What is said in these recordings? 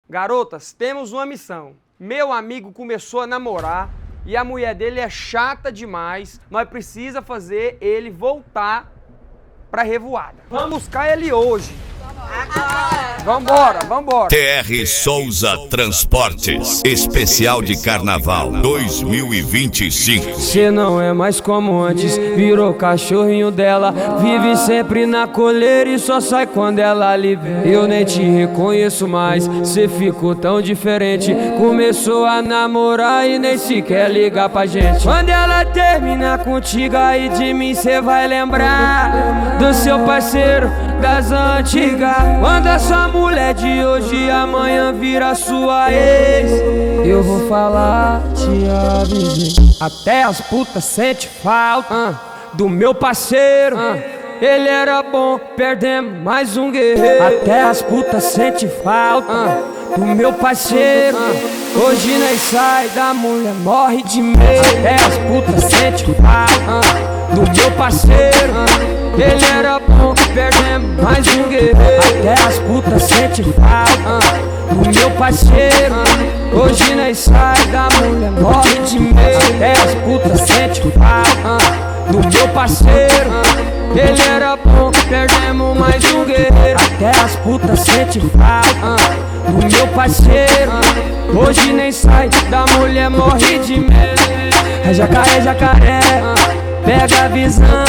Garotas, temos uma missão. Meu amigo começou a namorar e a mulher dele é chata demais. Nós precisamos fazer ele voltar pra revoada. Vamos buscar ele hoje. Vambora. TR Souza Transportes, especial de Carnaval 2025. Cê não é mais como antes, virou cachorrinho dela. Vive sempre na coleira e só sai quando ela lhe vê. Eu nem te reconheço mais, cê ficou tão diferente. Começou a namorar e nem sequer ligar pra gente. Quando ela terminar contigo, aí de mim cê vai lembrar do seu parceiro das antigas. Quando essa mulher de hoje amanhã vira sua ex, eu vou falar, te avisei. Até as putas sente falta do meu parceiro. Ele era bom, perdemos mais um guerreiro. Até as putas sente falta do meu parceiro. Hoje nós sai da mulher, morre de medo. Até as putas sente falta do meu parceiro. Ele era bom, perdemos mais um guerreiro. Até as putas sente falta do meu parceiro. Hoje nós sai da mulher, morre de medo. Até as putas sente falta do meu parceiro. Ele era bom, perdemos mais um guerreiro. Até as putas sente falta do meu parceiro. Hoje nem sai da mulher, morre de medo. É jacaré, pega a visão.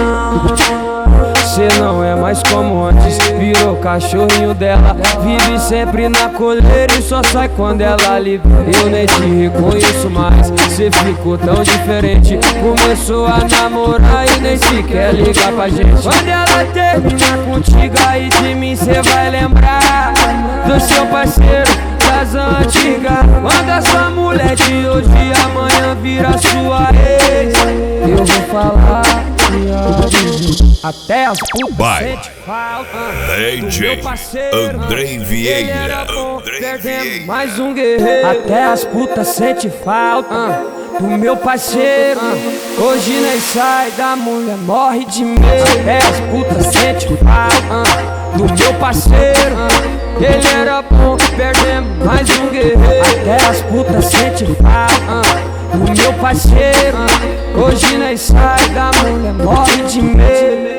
Cê não é mais como antes, virou cachorrinho dela. Vive sempre na coleira e só sai quando ela lhe vê. Eu nem te reconheço mais, cê ficou tão diferente. Começou a namorar e nem sequer ligar pra gente. Quando ela terminar contigo, aí de mim cê vai lembrar do seu parceiro das antigas. Quando essa mulher de hoje amanhã vira sua ex, eu vou falar, até as putas sente falta do meu parceiro. Andrei Vieira. Perdemos mais um guerreiro. Até as putas sente falta do meu parceiro. Hoje nós sai da mulher, morre de medo. Até as putas sente falta do meu parceiro. Ele era bom, perdemos mais um guerreiro. Até as putas sente falta do meu parceiro. Hoje nós sai da mulher, morre de medo.